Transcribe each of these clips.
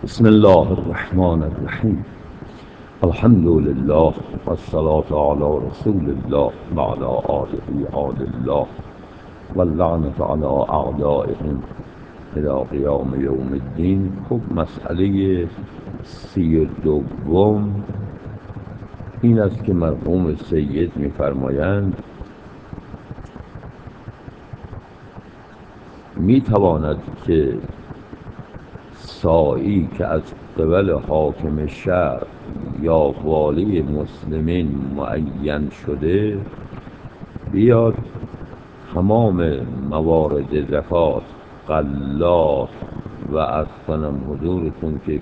بسم الله الرحمن الرحیم. الحمد لله والصلاة على رسول الله وعلى آله آل الله واللعنة على أعدائهم إلى قیام یوم الدین. خب مسئله 32 این است که مرحوم سید می‌فرمایند میتواند که سائی که از قبل حاکم شهر یا والی مسلمین معین شده بیاد تمام موارد زکات، غلات و از کنم حضورتون که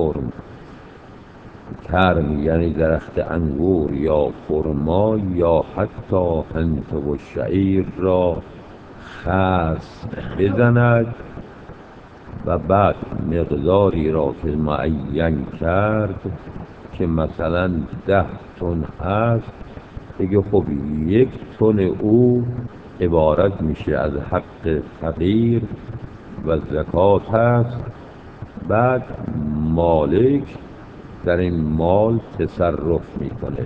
کرم یعنی درخت انگور یا خرما یا حتی حنطه و شعیر را خس بزند و بعد مقداری را که معین کرد که مثلا 10 تن هست، دیگه خب 1 تن او عبارت میشه از حق فقیر و زکات هست. بعد مالک در این مال تصرف میکنه.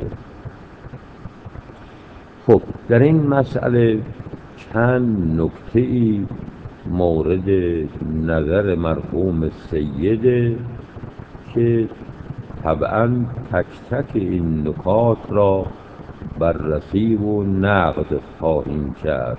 خب در این مسئله چند نکته ای مورد نظر مرحوم سیده که طبعا تک تک این نکات را بررسی و نقد خواهیم کرد.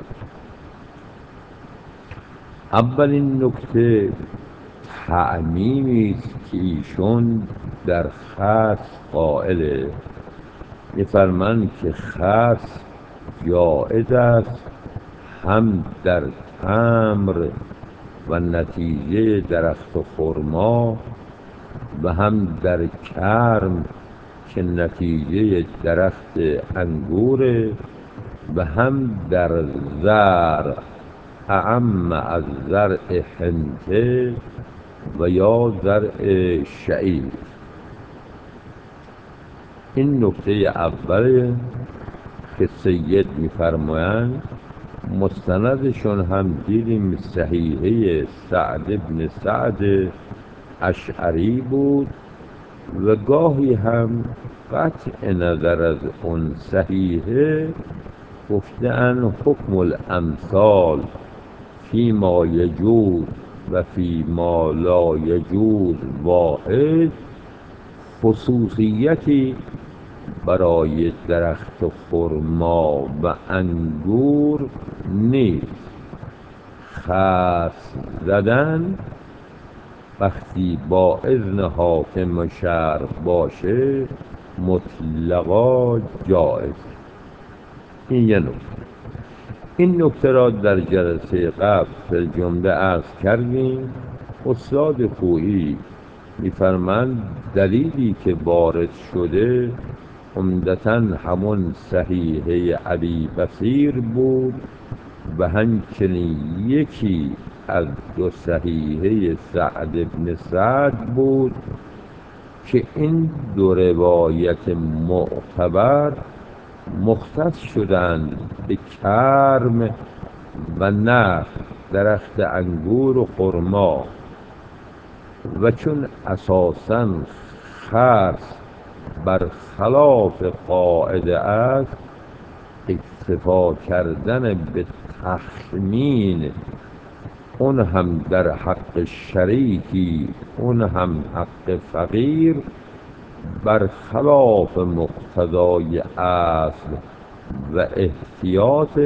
اولین نکته تعمیمی است که ایشون در خس قائله. می‌فرمایند که خس جایز است هم در تمر و نتیجه درخت خرما و هم در کرم که نتیجه درخت انگور و هم در زرع اعم از زرع حنطه و یا زرع شعیر. این نکته اول که سید می‌فرمایند مستندشون هم دیدیم صحیحه سعد بن سعد اشعری بود و گاهی هم قطع نظر از اون صحیحه گفتن حکم الامثال فی ما یجوز و فی ما لا یجوز واحد، خصوصیتی برای درخت خرما و انگور نیست. خس زدن وقتی با اذن حاکم شهر باشه مطلقا جایز. این یه نکته. این نکته را در جلسه قبل فی جمله عرض کردیم. استاد خویی می‌فرمایند دلیلی که وارد شده عمدتاً همون صحیحه ابی بصیر بود و همچنین یکی از 2 صحیحه سعد بن سعد بود که این 2 روایت معتبر مختص شدند به کرم و نخل، درخت انگور و خرما، و چون اساساً خس برخلاف قاعده است، اکتفا کردن به تخمین اون هم در حق شریکی اون هم حق فقیر برخلاف مقتضای اصل و احتیاط.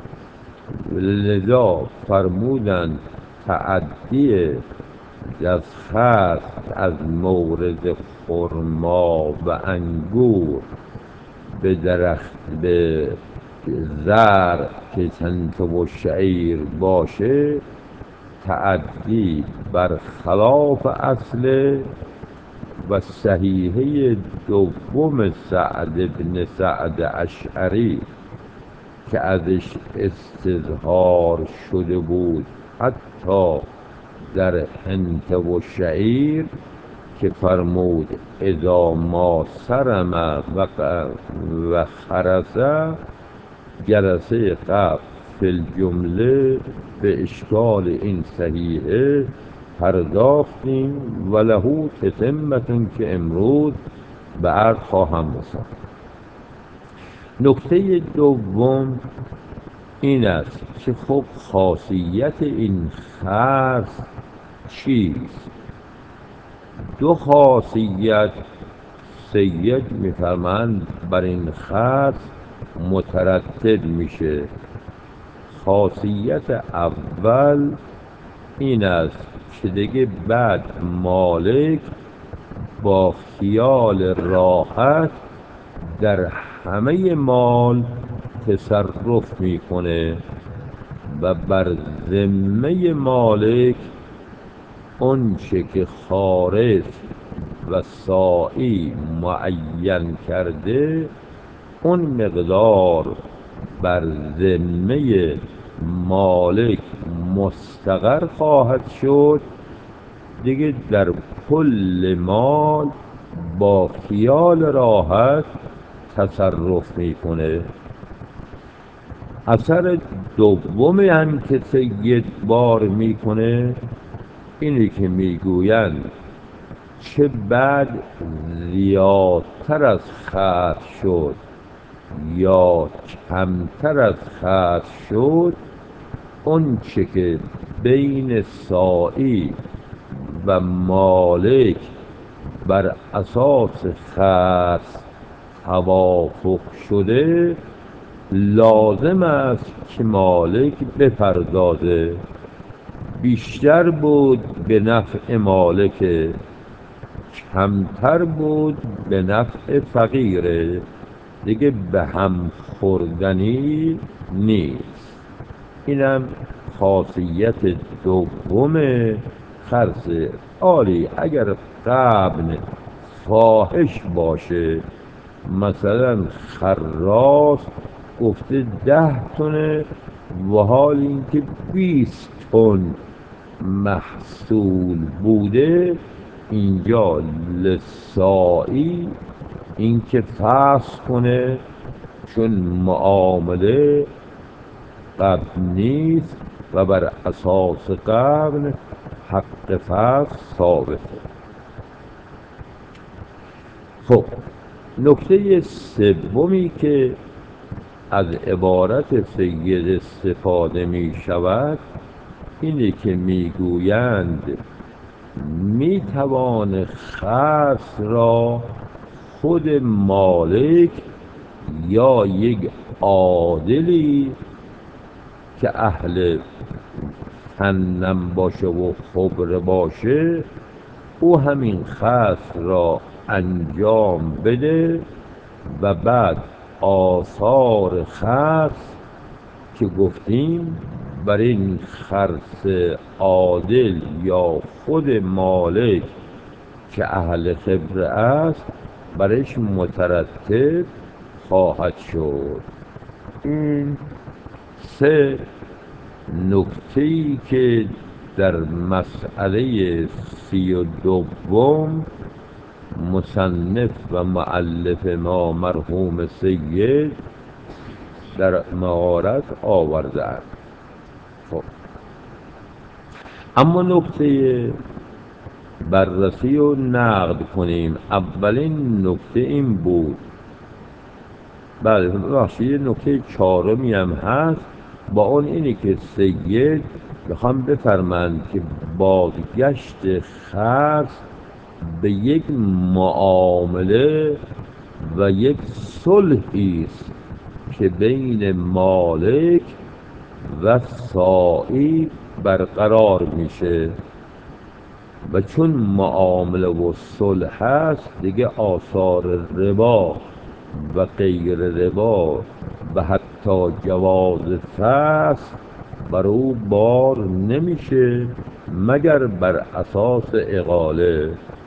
لذا فرمودند تعدی از خس از مورد خرما و انگور به درخت به زرع که حنطه و شعیر باشه تعدی برخلاف اصل. و صحیحه دوم سعد بن سعد اشعری که ازش استظهار شده بود حتی در حنطه و شعیر که فرمود اذا ما سرم و خرسه، جلسه قبل فی الجمله به اشکال این صحیحه پرداختیم و لهو تتمتون که امروز به عرض خواهم رساند. نکته دوم این است که خب خاصیت این خرس چیست؟ دو خاصیت سید میفرمند بر این خرس مترتب میشه. خاصیت اول این است که دیگه بعد مالک با خیال راحت در همه مال تصرف میکنه و بر ذمه مالک اون چه که خارج و سائی معین کرده اون مقدار بر ذمه مالک مستقر خواهد شد. دیگه در کل مال با خیال راحت تصرف میکنه. اثر دومی هم که سید بار میکنه اینی که میگویند چه بعد زیادتر از خرس شد یا کمتر از خرس شد، اون چه که بین سائی و مالک بر اساس خرس توافق شده لازم است که مالک بپردازه. بیشتر بود به نفع مالک، کمتر بود به نفع فقیره، دیگه به هم خوردنی نیست. اینم خاصیت دوم خرس. عالی اگر غبن فاحش باشه، مثلا خراس گفته 10 تنه و حال اینکه 20 تن محصول بوده، اینجا لسائی اینکه فحص کنه، چون معامله قبل نیست و بر اساس قبل حق فحص ثابته. خب نکته سومی که از عبارت سید استفاده می شود اینه که میگویند می توان خرس را خود مالک یا یک عادلی که اهل فنم باشه و خبره باشه، او همین خرس را انجام بده و بعد آثار خرس که گفتیم بر این خرس عادل یا خود مالک که اهل خبره است برش مترتب خواهد شد. این سه نکته‌ای که در مسئله 32 مصنف و مؤلف ما مرحوم سید در مهارت آوردند. خب اما نکته بررسی و نقد کنیم. اولین نکته این بود، بله ببخشید نکته چهارمی هم هست، با اون اینی که سید میخوام بفرمند که بازگشت خرس به یک معامله و یک صلحی است که بین مالک و سائی برقرار میشه و چون معامله و صلح هست دیگه آثار ربا و غیر ربا و حتی جواز فسخ بر او بار نمیشه مگر بر اساس اقاله.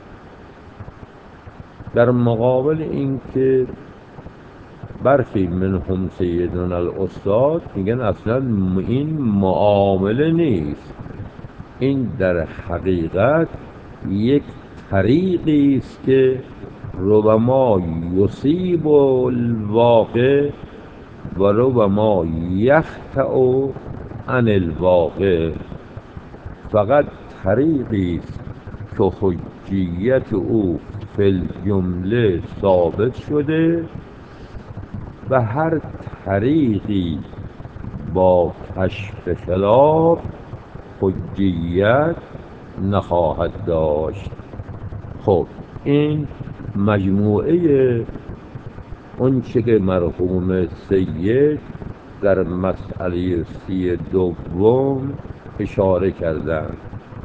در مقابل این که برخی منهم سیدنا الاستاد میگن اصلا این معامله نیست، این در حقیقت یک طریقی است که ربما یصیب الواقع و ربما یخطئ عن الواقع. فقط طریقی است که حجیت او فی الجمله ثابت شده و هر طریقی با کشف خلاف حجیت نخواهد داشت. خب این مجموعه اون چه که مرحوم سید در مسئله 32 اشاره کردند.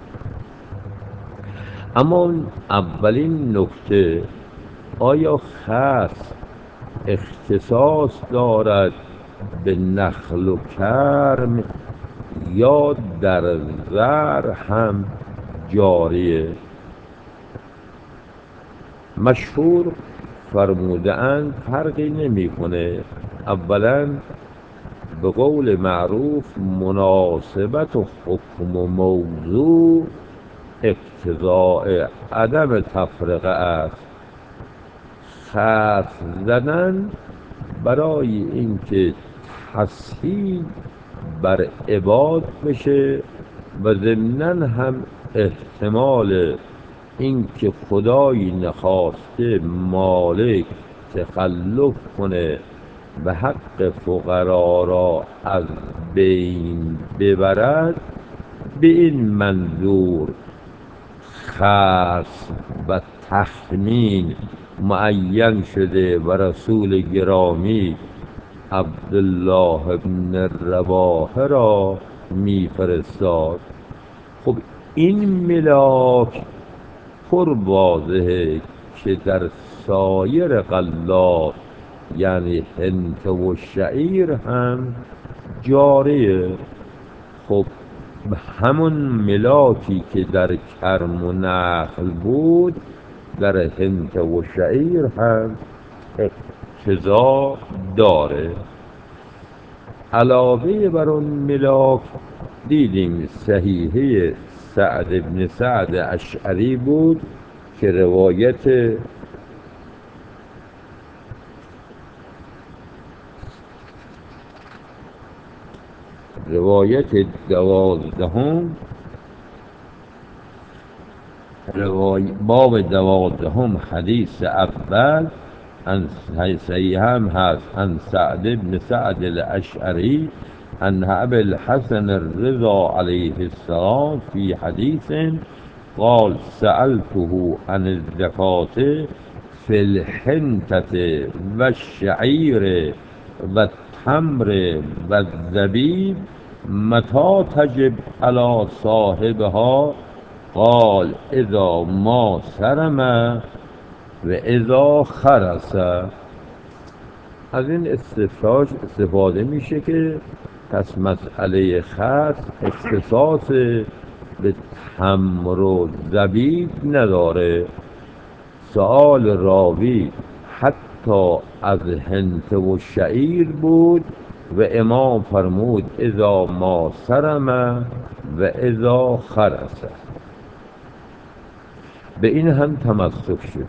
اما اولین نکته، آیا خاص اختصاص دارد به نخل و کرم یا در زرع هم جاریه؟ مشهور فرموده‌اند فرقی نمی‌کنه. اولا به قول معروف مناسبت و حکم و موضوع اقتضاء عدم تفرقه است. خط زدن برای اینکه تسهیل بر عباد بشه و ضمناً هم احتمال اینکه خدایی نخواسته مالک تخلف کنه و حق فقرا را از بین ببرد، به این منظور خاص و تخمین معین شده و رسول گرامی عبدالله بن رواحه را میفرستاد. خب این ملاک پر واضحه که در سایر غلات یعنی حنطه و شعیر هم جاریه. خب همون ملاکی که در کرم و نخل بود در حنطه و شعیر هم اقتضا داره. علاوه بر اون ملاک دیدیم صحیحه سعد بن سعد اشعری بود که روایت 12 باب 12 حدیث اول صحیح هم هست عن سعد بن سعد الاشعری عن ابي الحسن الرضا عليه السلام في حديث قال سألته عن الزكاة في الحنطة والشعير والتمر والزبيب متى تجب على صاحبها؟ قال اذا ما سرم و اذا خرس. از این استفاده میشه که پس مسئله خرس اختصاص به تمر و زبیب نداره. سؤال راوی حتی از حنطه و شعیر بود و امام فرمود اذا ما سرم و اذا خرس. به این هم تمسک شد.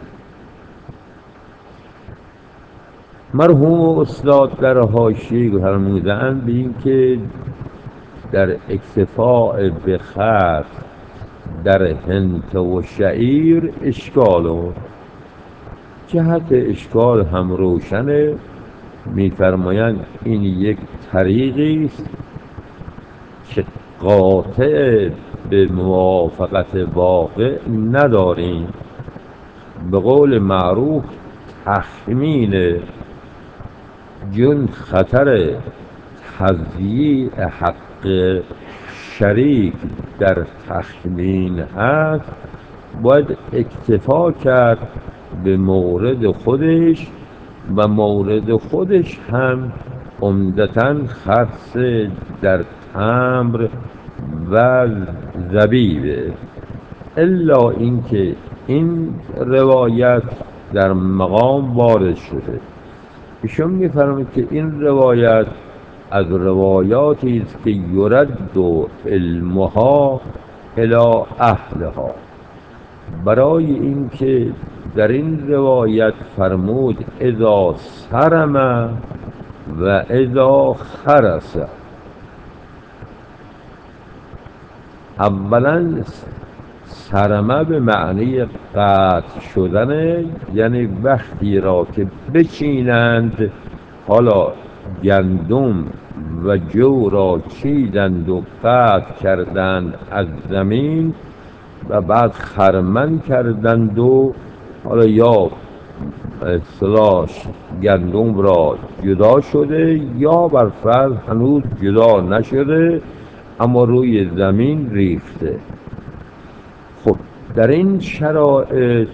مرحوم استاد در حاشیه فرمودند به این که در اکتفاء به خط در حنطه و شعیر اشکال و جهت اشکال هم روشنه. میفرمایند این یک طریقی است که قاطع به موافقت واقع نداریم. به قول معروف تخمین جن خطر تضییع حق شریک در تخمین هست، باید اکتفا کرد به مورد خودش و مورد خودش هم عمدتاً خرس در تمر و زبیبه. الا اینکه این روایت در مقام وارد شده. ایشون می‌فرماید که این روایت از روایاتی است که یرد علمها الی اهلها، برای اینکه در این روایت فرمود اذا سرم و اذا خرس. اولا سرمه به معنی قطع شدن، یعنی وقتی را که بچینند، حالا گندم و جو را چیدند و قطع کردند از زمین و بعد خرمن کردند و حالا یا اصطلاح گندم را جدا شده یا بر فرض هنوز جدا نشده اما روی زمین ریخته. خب در این شرایط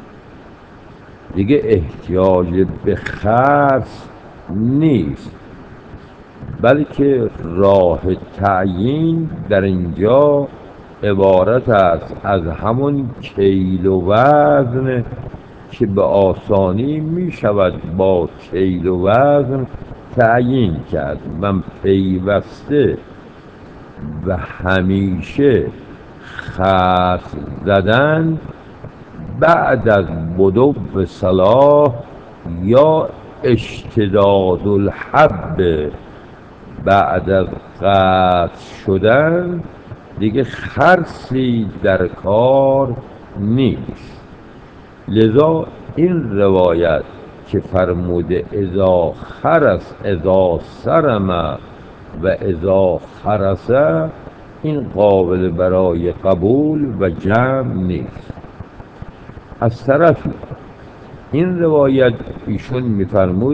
دیگه احتیاج به خرس نیست، بلکه راه تعیین در اینجا عبارت است از همون کیل و وزن که به آسانی می شود با کیل و وزن تعیین کرد و پیوسته و همیشه خرس زدن بعد از بدو صلاح یا اشتداد الحب، بعد از قطع شدن دیگه خرسی در کار نیست. لذا این روایت که فرموده اذا خرس اذا سرم و اذا خرسه، این قابل برای قبول و جمع نیست. از طرفی این روایت ایشون میفرمود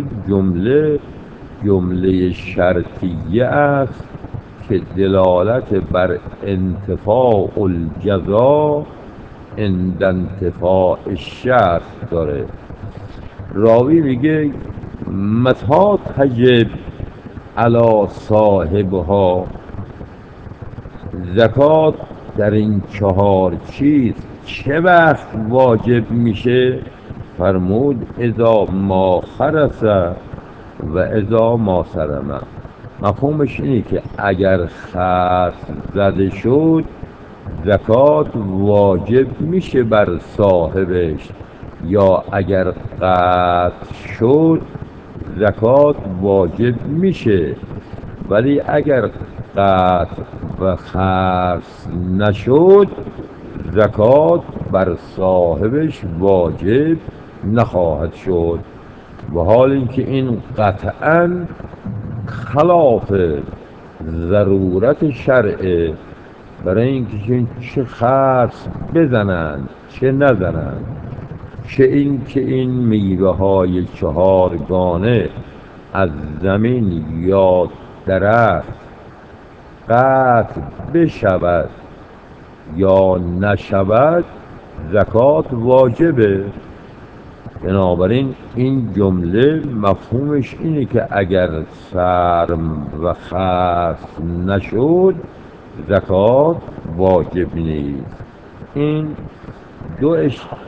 جمله شرطیه است که دلالت بر انتفاع الجزا عند انتفاع الشرط داره. راوی میگه متى تجب علی صاحبها، زکات در این 4 چیز چه وقت واجب میشه؟ فرمود اذا ما خرس و اذا ما سرم. مفهومش اینه که اگر خرس زده شد زکات واجب میشه بر صاحبش، یا اگر قطع شد زکات واجب میشه، ولی اگر قطع و خرس نشد زکات بر صاحبش واجب نخواهد شد. و حال اینکه این قطعاً خلاف ضرورت شرعه، برای اینکه چه خرس بزنند چه نزنند، چه این که این میوه های 4 گانه از زمین یا درخت قطع بشود یا نشود زکات واجبه. بنابراین این جمله مفهومش اینه که اگر سرم و خرس نشد زکات واجب نیست. این دو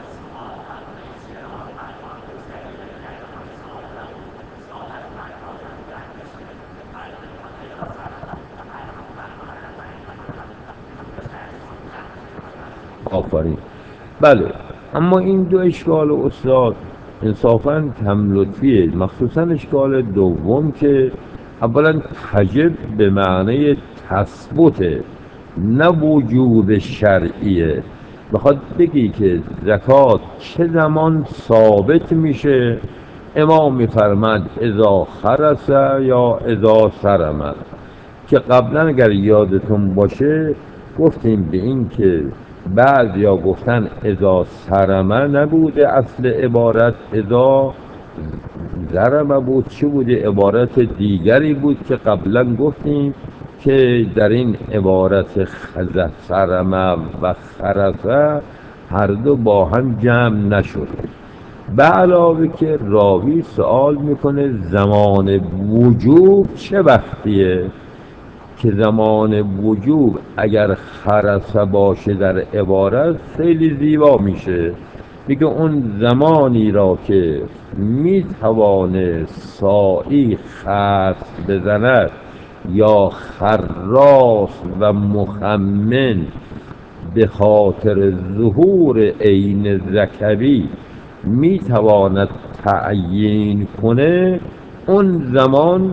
آفرین. بله، اما این 2 اشکال استاد انصافاً کم لطفیه، مخصوصاً اشکال دوم که اولا تجب به معنی تثبته نه وجوب شرعیه. بخواد بگی که زکات چه زمان ثابت میشه، امام میفرماد اذا خرس یا اذا سرم، که قبلا اگر یادتون باشه گفتیم به این که بعضیا گفتن اذا سرمه نبوده اصل عبارت، اذا زرمه بود. چه بوده؟ عبارت دیگری بود که قبلا گفتیم که در این عبارت سرمه و خرسه هر دو با هم جمع نشده. به علاوه که راوی سوال میکنه زمان وجوب چه وقتیه، که زمان وجوب اگر خرسه باشه در عبارت خیلی زیبا میشه. میگه اون زمانی را که میتوانه سائی خرس بزند یا خراس و مخمن به خاطر ظهور عین ذکری میتواند تعیین کنه، اون زمان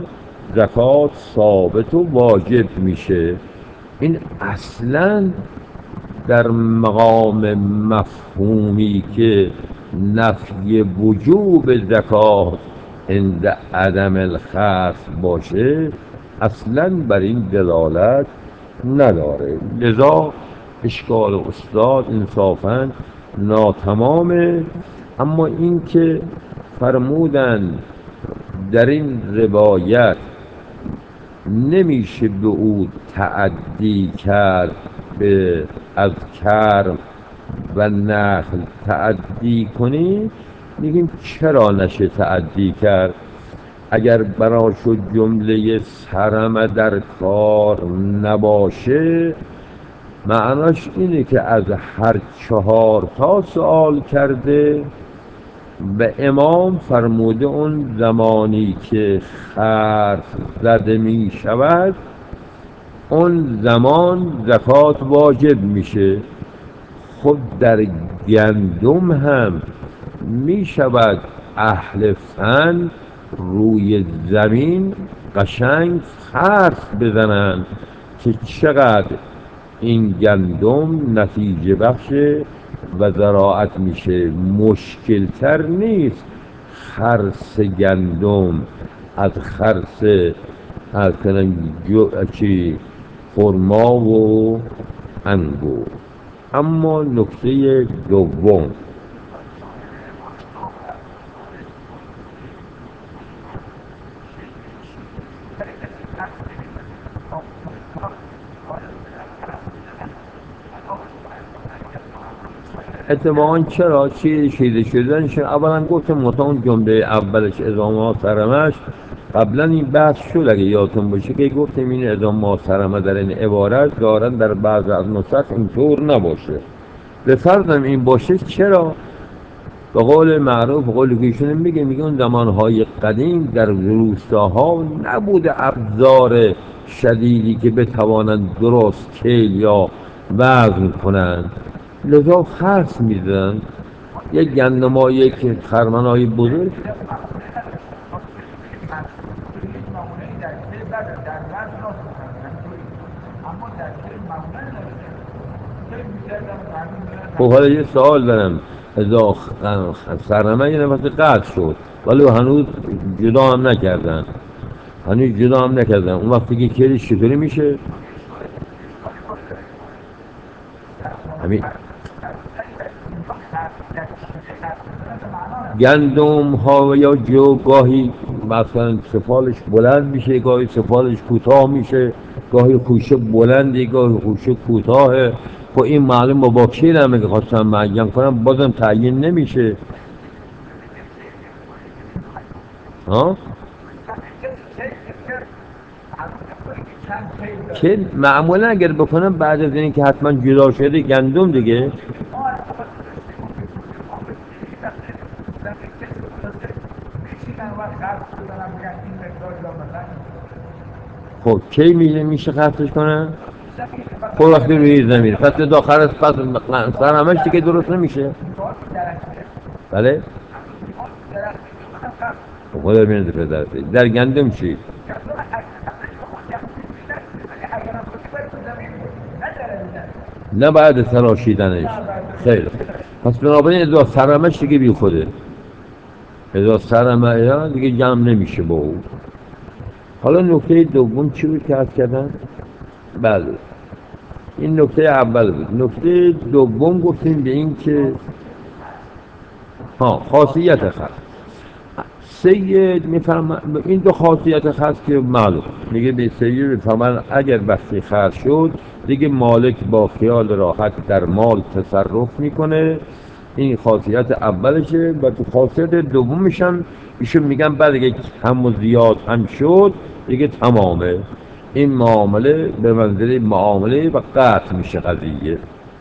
زکات ثابت و واجب میشه. این اصلا در مقام مفهومی که نفی وجوب زکات عند عدم الخصم باشه اصلا بر این دلالت نداره. لذا اشکال استاد انصافا ناتمامه. اما این که فرمودن در این روایت نمیشه به او تعدی کرد، به از کرم و نخل تعدی کنی، میگیم چرا نشه تعدی کرد؟ اگر براشو جمله سرمه در کار نباشه معناش اینه که از هر 4 تا سوال کرده و امام فرموده اون زمانی که خرف زده می شود اون زمان زکات واجب میشه. خب در گندم هم می شود اهل فن روی زمین قشنگ خرف بزنن که چقدر این گندم نتیجه بخشه و زراعت میشه. مشکل تر نیست خرس گندم از خرس خرما و انگور. اما نکته دوم، اتفاقا چرا چیده شدنش اولا گفتم مثلا اون جمله اولش اذا ما سرمش قبلا این بحث شد اگه یادتون باشه که گفتیم این اذا ما سرمه در این عبارت دارن در بعض از نسخ اینطور نباشه. به فرضم این باشه چرا؟ به قول معروف قول ایشون میگه اون زمانهای قدیم در روستاها نبوده ابزار شدیدی که بتوانند درست کیل یا وزن کنند، لذا خرس میدن. یک گندمایی یک خرمنای بزرگ خب حالا یه سوال دارم، اذا سرمه یه نفس قطع شد ولی هنوز جدا هم نکردن، اون وقتی که کلیش چطوری میشه؟ همین گندم ها یا جو گاهی مثلا سفالش بلند میشه، گاهی سفالش کوتاه میشه، گاهی خوشه بلندی گاهی خوشه کوتاهه. خب این معلوم با کیل هم که خواستم معین کنم بازم تعیین نمیشه ها؟ که معمولا اگر بکنم بعد از این که حتما جدا شده گندم دیگه. خب کی میشه خرسش کنن؟ خب وقتی روی زمین پس داخل پس سرمش دیگه درست نمیشه. بله؟ خب خدا بینید پدر در گندم چی؟ نه بعد تراشیدنش. خیلی پس بنابراین ازا سرمش دیگه بی خوده، ازا سرمه دیگه جمع نمیشه با او. حالا نکته دوم چی بود که عرض کردن؟ بله این نکته اول بود. نکته دوم گفتیم به این که خاصیت خاص سید میفرمان این دو خاصیت خاص که معلوم میگه به سید میفرمان اگر وقتی خرج شد دیگه مالک با خیال راحت در مال تصرف میکنه. این خاصیت اولشه. و تو خاصیت دومش هم ایشون میگن بعد اگه کم و زیاد هم شد دیگه تمامه، این معامله به منزله معامله و قطع میشه قضیه.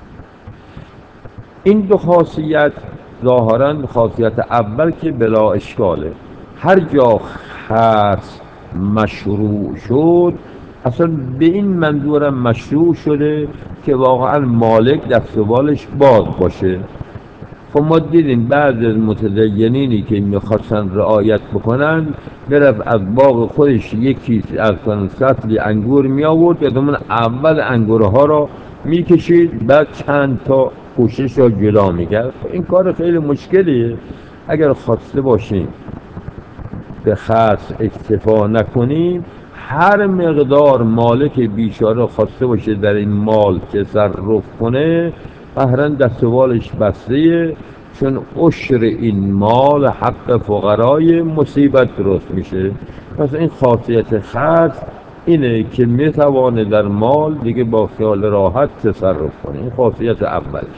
این دو خاصیت ظاهرا خاصیت اول که بلا اشکاله، هر جا خرص مشروع شد اصلا به این منظورم مشروع شده که واقعا مالک دست و بالش باز باشه. خب ما دیدیم بعض از متدینینی که میخواستن رعایت بکنن برفت از باغ خودش یکی از سطلی انگور می آورد که اون اول انگورها را میکشید، بعد چند تا پوشش رو جدا میکرد. این کار خیلی مشکلیه. اگر خواسته باشیم به خرص اکتفا نکنیم، هر مقدار مالک بیچاره خواسته باشه در این مال تصرف کنه، قهرا دست و بالش بسته، چون عشر این مال حق فقرای مصیبت درست میشه. پس این خاصیت خرص اینه که میتوانه در مال دیگه با خیال راحت تصرف کنه. این خاصیت اولش.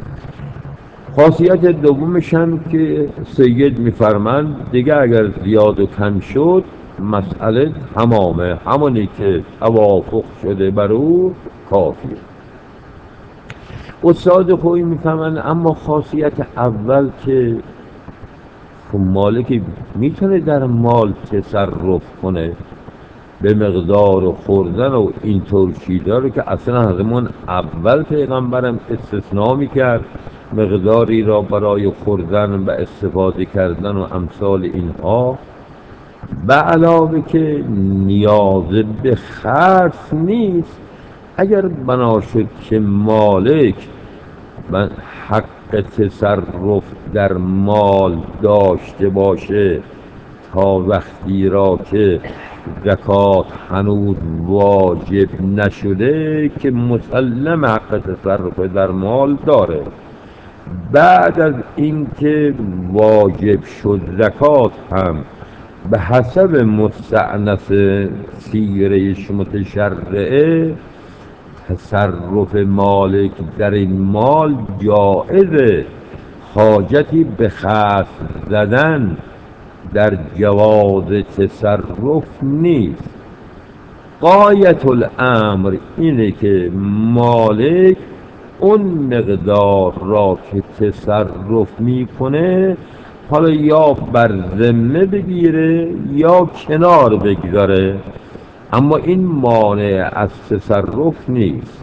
خاصیت دومش هم که سید میفرمند دیگه اگر زیاد و کم شد مسئله تمامه، همونی که توافق شده بر او کافیه. استاد خوبی میفهمن. اما خاصیت اول که مالک میتونه در مال تصرف کنه به مقدار خوردن و اینطور چیزا رو که اصلا همون اول پیغمبرم استثناء میکرد، مقداری را برای خوردن و استفاده کردن و امثال اینها، به علاوه که نیاز به خرص نیست. اگر بنا شد که مالک حق تصرف در مال داشته باشه تا وقتی را که زکات هنوز واجب نشده، که مسلم حق تصرف در مال داره. بعد از اینکه واجب شد زکات هم به حسب مستأنف سیره متشرعه تصرف مالک در این مال جائزه. حاجتی به خرص زدن در جواز تصرف نیست. غایت الامر اینه که مالک اون مقدار را که تصرف میکنه حالا یا بر ذمه بگیره یا کنار بگذاره، اما این مانع از تصرف نیست.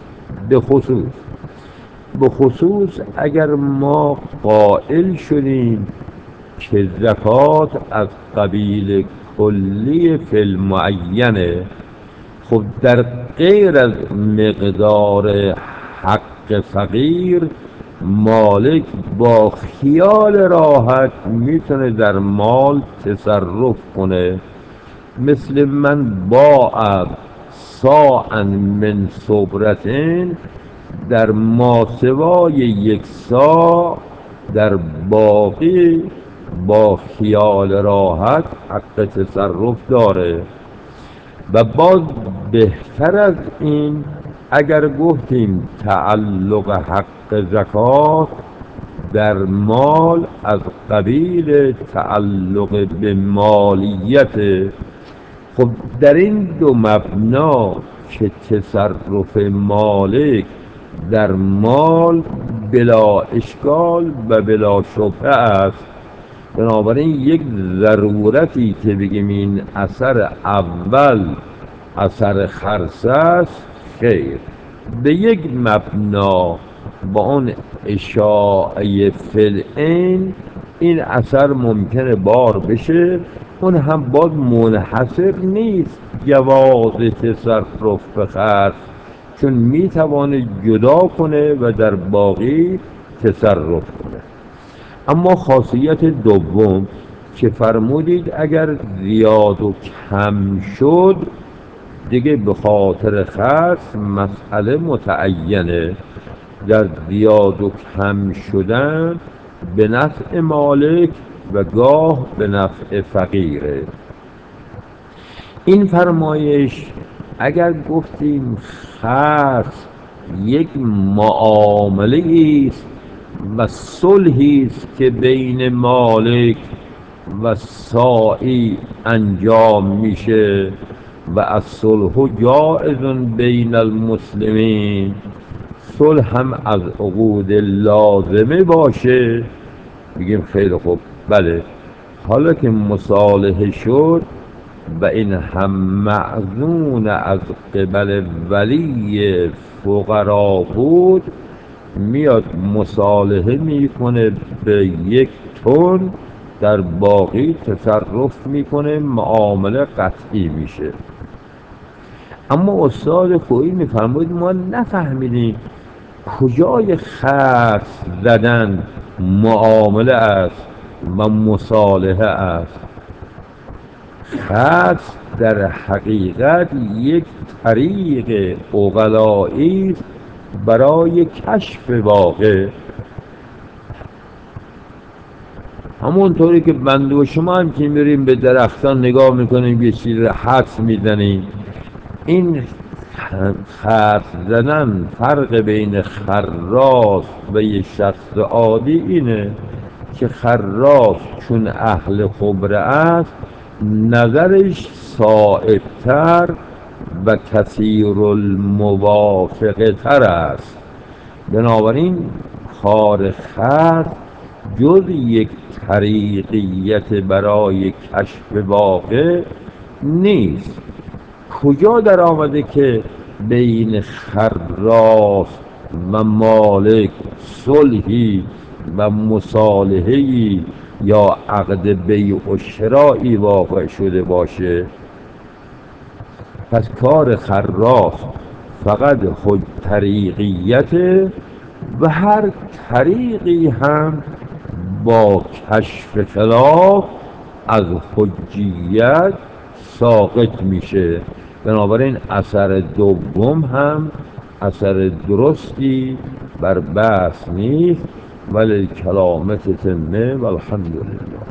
به خصوص اگر ما قائل شدیم که زکات از قبیل کلی فی المعینه، خب در غیر از مقدار حق فقیر مالک با خیال راحت میتونه در مال تصرف کنه. مثل من باع صاعا من صبرتین، در ماسوای یک صاع در باقی با خیال راحت حق تصرف داره. و باز بهتر از این اگر گفتیم تعلق حق زکات در مال از قبیل تعلق به مالیت، خب در این دو مبنا که تصرف مالک در مال بلا اشکال و بلا شبهه است، بنابراین یک ضرورتی که بگیم این اثر اول اثر خرص است، خیر. به یک مبنا با اون اشاعه فلعین این اثر ممکنه بار بشه. اون هم باز منحصر نیست جواز تصرف به خرص، چون میتوانه جدا کنه و در باقی تصرف کنه. اما خاصیت دوم که فرمودید اگر زیاد و کم شد دیگه به خاطر خرص مسئله متعینه. در زیاد و کم شدن به نفع مالک و گاه به نفع فقیره. این فرمایش اگر گفتیم خرص یک معامله است و صلحی است که بین مالک و ساعی انجام میشه و الصلح جائز بین المسلمین، صلح هم از عقود لازمه باشه، بگیم خیلی خوب بله. حالا که مصالحه شد و این هم معزون از قبل ولی فقرا بود، میاد مصالحه میکنه به 1 تن، در باقی تصرف میکنه، معامله قطعی میشه. اما استاد خویی میفرمایید ما نفهمیدیم کجای خرص زدن معامله است و مصالحه است. خرص در حقیقت یک طریق عقلایی است برای کشف واقع. همونطوری که بنده و شما هم که میریم به درختان نگاه میکنیم یه چیز حدس میزنیم، این خرص زدن، فرق بین خراس و یه شخص عادی اینه که خراس چون اهل خبره است نظرش صائبتر و کثیر الموافقه تر است. بنابراین کار خرص جز یک طریقیت برای کشف واقع نیست. کجا در آمده که بین خراس و مالک صلحی و مصالحه‌ای یا عقد بیع و شرایی واقع شده باشه؟ پس کار خراس فقط خود طریقیته و هر طریقی هم با کشف خلاف از حجیت ساقط میشه. بنابراین اثر دوم هم اثر درستی بر بحث نیست. ولی کلام تتمه و الحمدلله.